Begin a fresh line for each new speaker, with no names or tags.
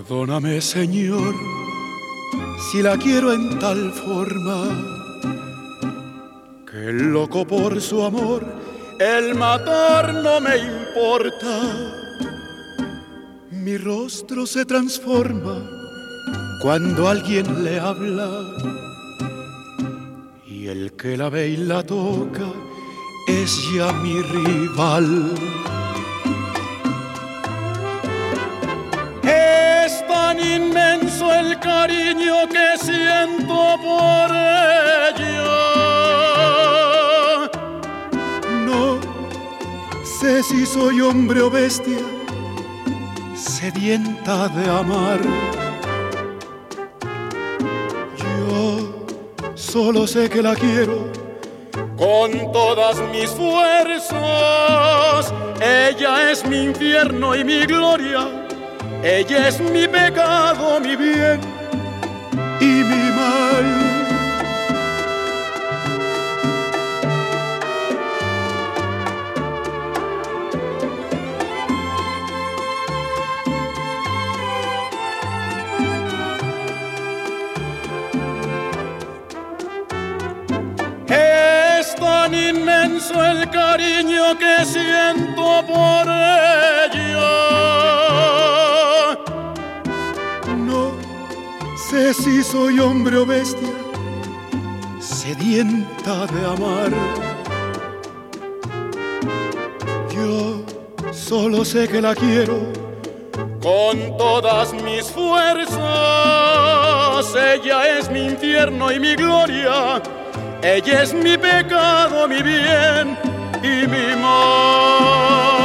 Perdóname, Señor, si la quiero en tal forma, que loco por su amor, el matar no me importa. Mi rostro se transforma cuando alguien le habla, y el que la ve y la toca es ya mi rival. Es tan inmenso el cariño que siento por ella. No sé si soy hombre o bestia, sedienta de amar. Yo solo sé que la quiero con todas mis fuerzas. Ella es mi infierno y mi gloria. Ella es mi pecado, mi bien y mi mal. Es tan inmenso el cariño que siento por ella. No sé si soy hombre o bestia, sedienta de amar. Yo solo sé que la quiero con todas mis fuerzas. Ella es mi infierno y mi gloria. Ella es mi pecado, mi bien y mi mal.